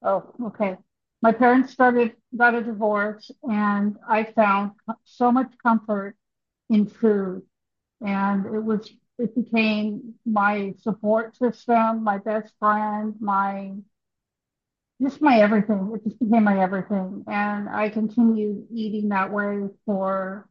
Oh, okay. My parents got a divorce, and I found so much comfort in food. And it became my support system, my best friend, just my everything. It just became my everything. And I continued eating that way for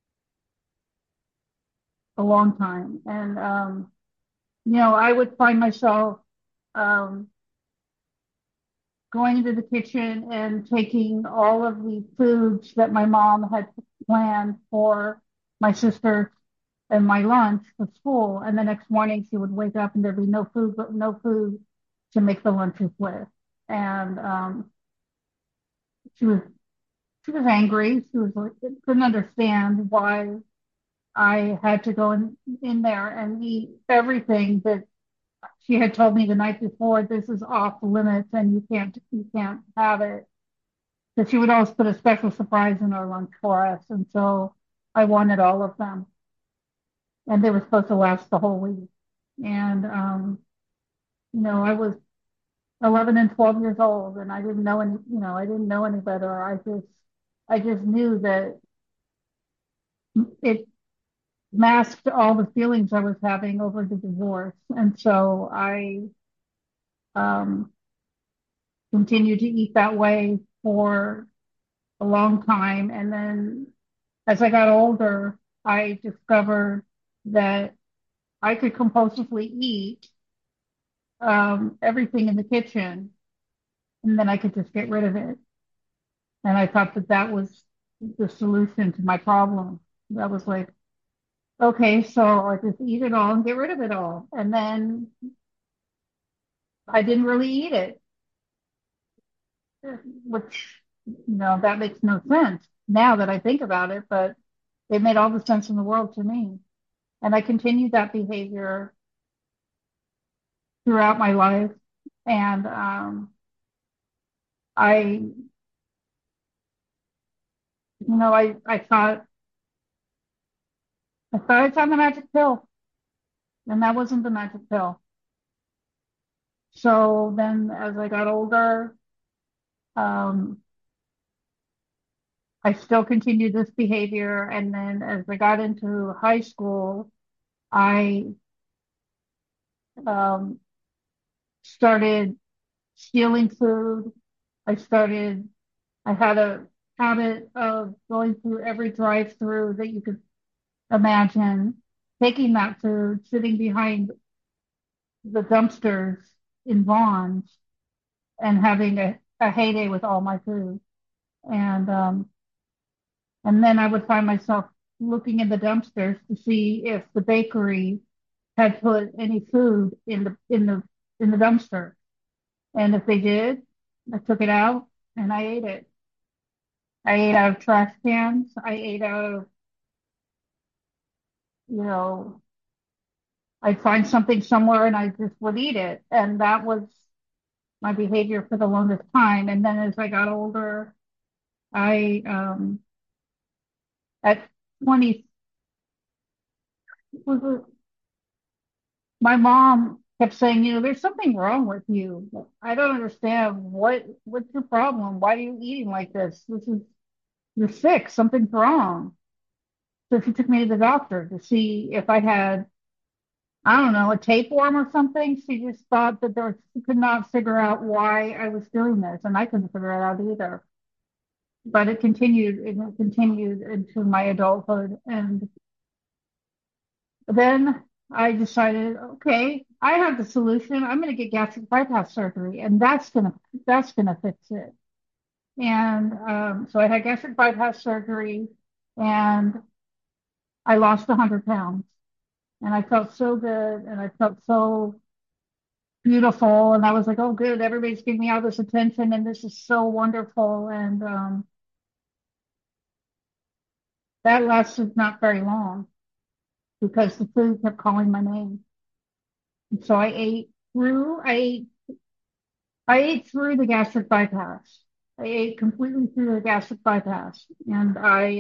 a long time. And, I would find myself, um, going into the kitchen and taking all of the foods that my mom had planned for my sister and my lunch for school. And the next morning she would wake up and there'd be no food to make the lunches with. And she was she was angry. She was like, couldn't understand why I had to go in there and eat everything that she had told me the night before. This is off limits, and you can't have it. So she would always put a special surprise in our lunch for us, and so I wanted all of them, and they were supposed to last the whole week. And I was 11 and 12 years old, and I didn't know any better. I just knew that it masked all the feelings I was having over the divorce, and so I um, continued to eat that way for a long time. And then as I got older, I discovered that I could compulsively eat everything in the kitchen, and then I could just get rid of it. And I thought that that was the solution to my problem. That was like, okay, so I just eat it all and get rid of it all. And then I didn't really eat it, which, that makes no sense now that I think about it, but it made all the sense in the world to me. And I continued that behavior throughout my life. And I, I thought I found the magic pill, and that wasn't the magic pill. So then, as I got older, um, I still continued this behavior. And then, as I got into high school, I um, started stealing food. I started. I had a habit of going through every drive-through that you could imagine, taking that food, sitting behind the dumpsters in Vaughn's, and having a heyday with all my food. And and then I would find myself looking in the dumpsters to see if the bakery had put any food in the dumpster. And if they did, I took it out and I ate it. I ate out of trash cans. I ate out of, you know, I'd find something somewhere and I just would eat it. And that was my behavior for the longest time. And then as I got older, I at 20 was it, my mom kept saying, there's something wrong with you. I don't understand what's your problem? Why are you eating like this? You're sick. Something's wrong. So she took me to the doctor to see if I had, I don't know, a tapeworm or something. She just thought that she could not figure out why I was doing this, and I couldn't figure it out either. But it continued into my adulthood. And then I decided, okay, I have the solution. I'm going to get gastric bypass surgery, and that's gonna fix it. And so I had gastric bypass surgery, and I lost 100 pounds, and I felt so good, and I felt so beautiful, and I was like, oh, good, everybody's giving me all this attention, and this is so wonderful. And that lasted not very long because the food kept calling my name. And so I ate through the gastric bypass. I ate completely through the gastric bypass, and I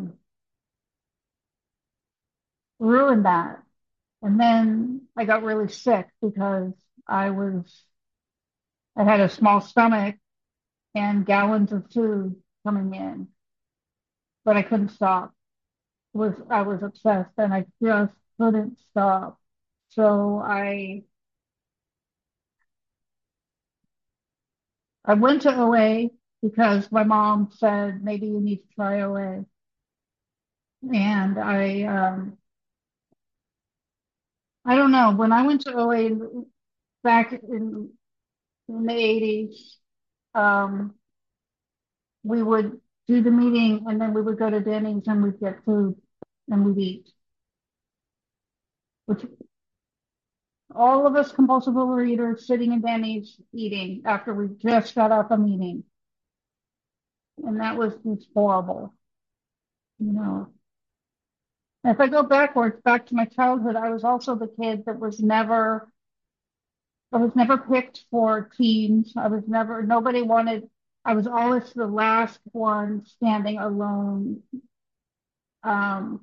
ruined that. And then I got really sick because I was I had a small stomach and gallons of food coming in, but I couldn't stop. I was obsessed and I just couldn't stop. So I went to OA because my mom said maybe you need to try OA. And I don't know, when I went to OA back in the 80s, um, we would do the meeting and then we would go to Denny's and we'd get food and we'd eat, which all of us compulsive overeaters sitting in Denny's eating after we just got off a meeting. And that was just horrible, you know. And if I go backwards, back to my childhood, I was also the kid that I was never picked for teams. Nobody wanted, I was always the last one standing alone. Um,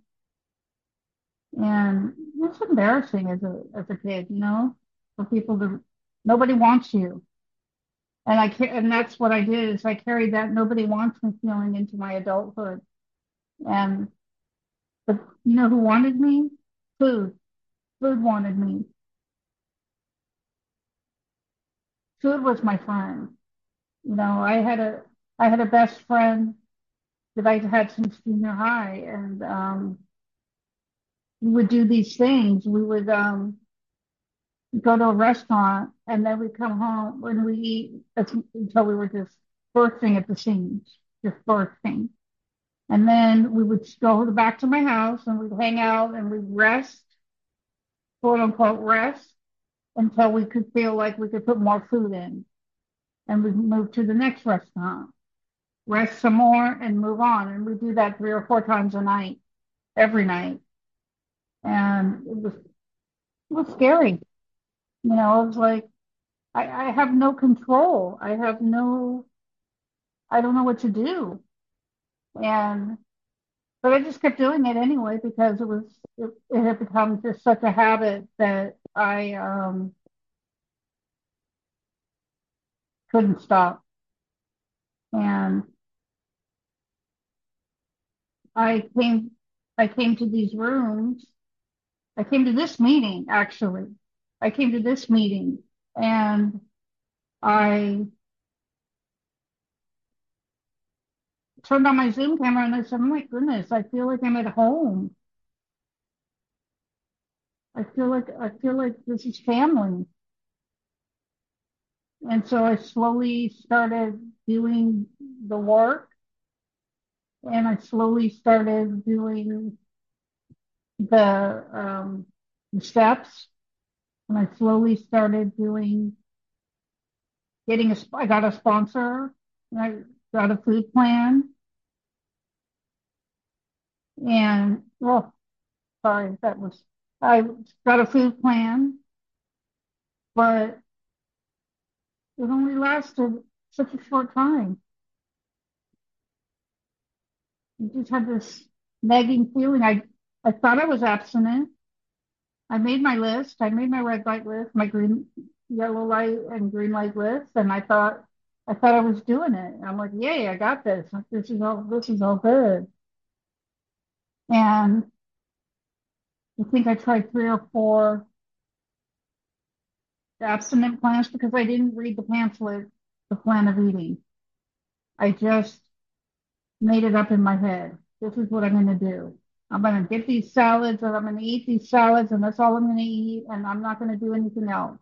and it's embarrassing as a kid, you know, for people to, nobody wants you. And that's what I did is I carried that nobody wants me feeling into my adulthood. And, but you know who wanted me? Food. Food wanted me. Food was my friend. You know, I had a best friend that I had since junior high, and we would do these things. We would go to a restaurant, and then we'd come home when we eat until we were just bursting at the seams, just bursting. And then we would go back to my house, and we'd hang out, and we'd rest, quote unquote rest, until we could feel like we could put more food in, and we'd move to the next restaurant, rest some more, and move on. And we do that 3 or 4 times a night, every night. And it was scary. You know, it was like, I have no control. I don't know what to do. And, but I just kept doing it anyway because it had become just such a habit that I, couldn't stop. And I came, I came to these rooms. I came to this meeting, actually. I came to this meeting and I turned on my Zoom camera and I said, oh my goodness, I feel like I'm at home. I feel like this is family. And so I slowly started doing the work and I slowly started doing the steps and I slowly started I got a sponsor and I got a food plan and, well, sorry, I got a food plan, but it only lasted such a short time. I just had this nagging feeling. I thought I was abstinent. I made my list. I made my red light list, my green, yellow light and green light list. And I thought I was doing it. I'm like, yay, I got this. This is all good. And I think I tried 3 or 4 abstinent plans because I didn't read the pamphlet, The Plan of Eating. I just made it up in my head. This is what I'm going to do. I'm going to get these salads and I'm going to eat these salads and that's all I'm going to eat and I'm not going to do anything else.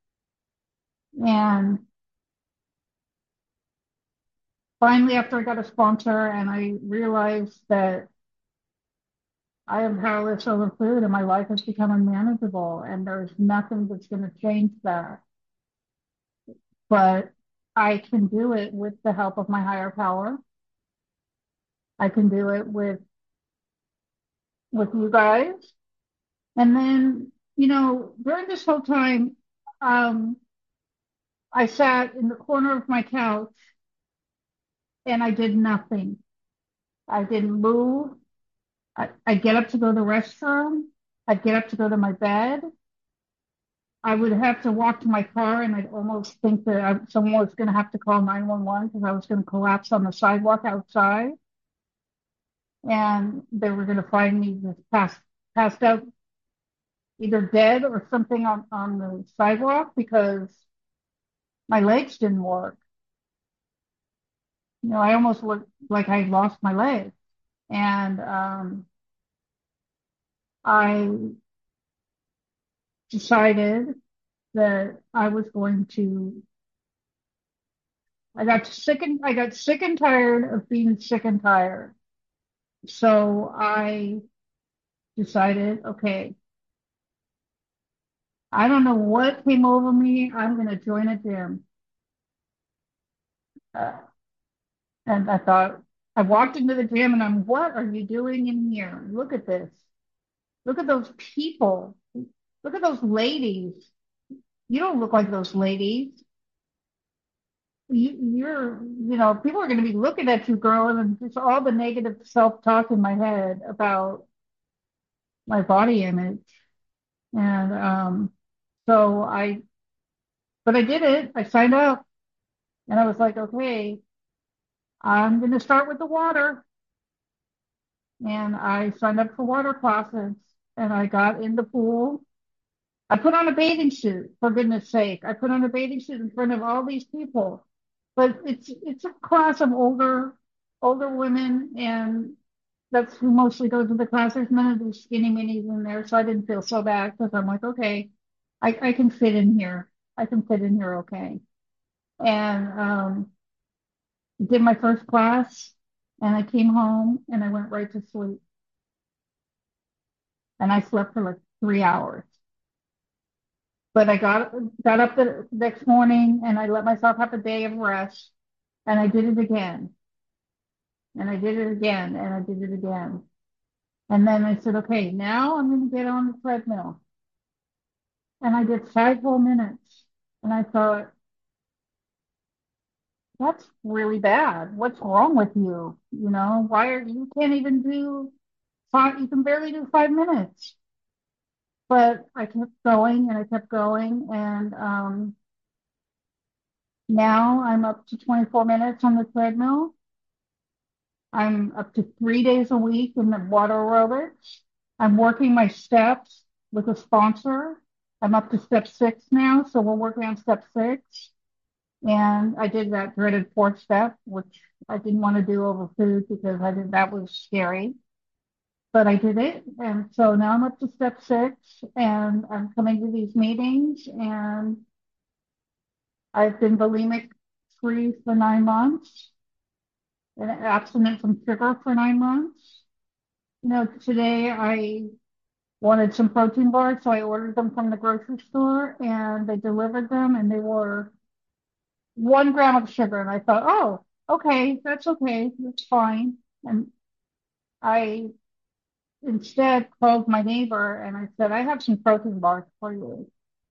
And finally, after I got a sponsor and I realized that I am powerless over food and my life has become unmanageable and there's nothing that's going to change that. But I can do it with the help of my higher power. I can do it with you guys. And then, you know, during this whole time, um, I sat in the corner of my couch and I did nothing. I didn't move. I'd get up to go to the restroom. I'd get up to go to my bed. I would have to walk to my car, and I'd almost think that someone was going to have to call 911 because I was going to collapse on the sidewalk outside, and they were going to find me just passed out, either dead or something on the sidewalk because my legs didn't work. I almost looked like I lost my leg. And I decided that I got sick and tired of being sick and tired. So I decided, okay, I don't know what came over me. I'm going to join a gym. Uh, and I thought, I walked into the gym and what are you doing in here? Look at this. Look at those people. Look at those ladies. You don't look like those ladies. People are going to be looking at you, girl, and just all the negative self-talk in my head about my body image. And so but I did it. I signed up and I was like, okay, I'm going to start with the water. And I signed up for water classes and I got in the pool. I put on a bathing suit, for goodness sake. I put on a bathing suit in front of all these people. But it's a class of older women, and that's who mostly goes to the class. There's none of these skinny minis in there, so I didn't feel so bad because I'm like, okay, I can fit in here. I can fit in here okay. And did my first class, and I came home and I went right to sleep, and I slept for like 3 hours. But I got up the next morning and I let myself have a day of rest, and I did it again, and I did it again, and I did it again. And then I said, okay, now I'm going to get on the treadmill. And I did 5 whole minutes. And I thought, that's really bad. What's wrong with you? You can't even do five, you can barely do 5 minutes. But I kept going and I kept going. And now I'm up to 24 minutes on the treadmill. I'm up to 3 days a week in the water aerobics. I'm working my steps with a sponsor. I'm up to step 6 now, so we're working on step 6. And I did that dreaded fourth step, which I didn't want to do over food because that was scary. But I did it. And so now I'm up to step 6 and I'm coming to these meetings, and I've been bulimic free for 9 months and abstinent from sugar for 9 months. Today I wanted some protein bars, so I ordered them from the grocery store and they delivered them, and they were 1 gram of sugar. And I thought, oh, okay, that's fine. And I instead called my neighbor and I said, I have some protein bars for you.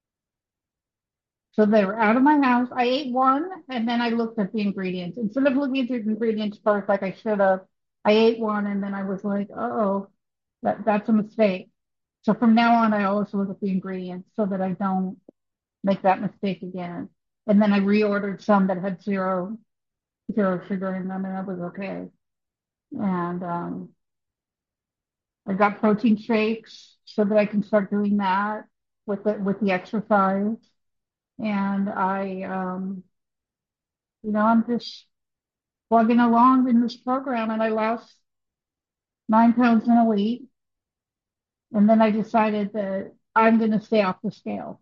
So they were out of my house. I ate one and then I looked at the ingredients. Instead of looking at the ingredients first, like I should have, I ate one and then I was like, oh, that's a mistake. So from now on, I always look at the ingredients so that I don't make that mistake again. And then I reordered some that had zero sugar in them, and that was okay. And I got protein shakes so that I can start doing that with the exercise. And I'm just plugging along in this program, and I lost 9 pounds in a week. And then I decided that I'm going to stay off the scale.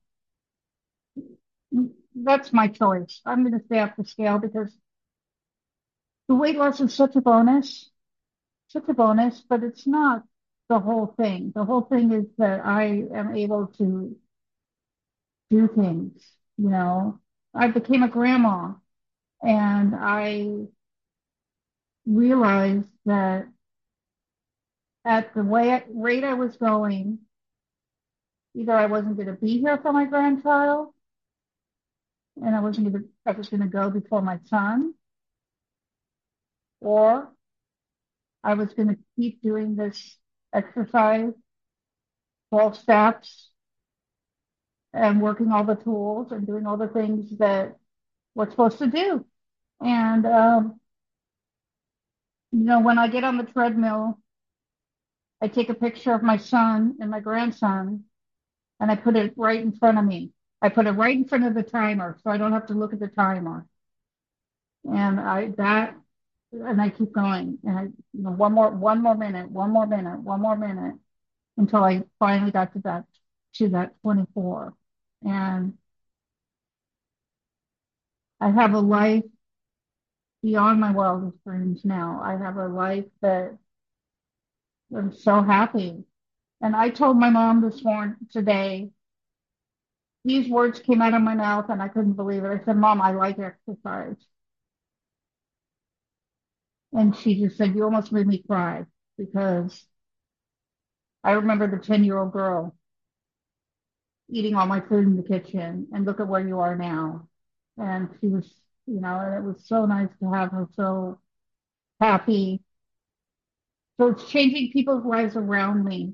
That's my choice. I'm going to stay off the scale because the weight loss is such a bonus, but it's not the whole thing. The whole thing is that I am able to do things, you know. I became a grandma and I realized that at the rate I was going, either I wasn't going to be here for my grandchild and I was going to go before my son, or I was going to keep doing this exercise, 12 steps, and working all the tools and doing all the things that we're supposed to do. And, when I get on the treadmill, I take a picture of my son and my grandson and I put it right in front of me. I put it right in front of the timer so I don't have to look at the timer. And I keep going. And one more minute, one more minute, one more minute until I finally got to that 24. And I have a life beyond my wildest dreams now. I have a life that I'm so happy. And I told my mom this morning today, these words came out of my mouth and I couldn't believe it. I said, Mom, I like exercise. And she just said, you almost made me cry because I remember the 10-year-old girl eating all my food in the kitchen and look at where you are now. And she was, and it was so nice to have her so happy. So it's changing people's lives around me.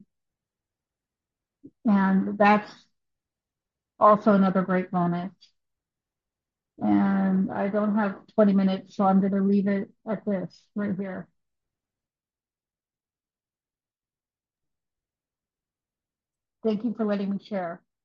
And that's also another great bonus. And I don't have 20 minutes, so I'm going to leave it at this right here. Thank you for letting me share.